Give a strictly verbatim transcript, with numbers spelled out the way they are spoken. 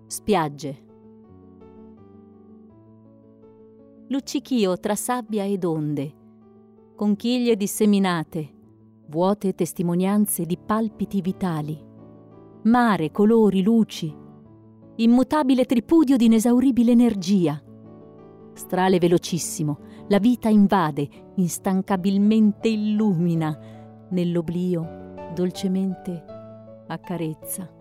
Spiagge. Luccichio tra sabbia ed onde, conchiglie disseminate, vuote testimonianze di palpiti vitali, mare, colori, luci, immutabile tripudio di inesauribile energia. Strale velocissimo, la vita invade, instancabilmente illumina, nell'oblio dolcemente accarezza.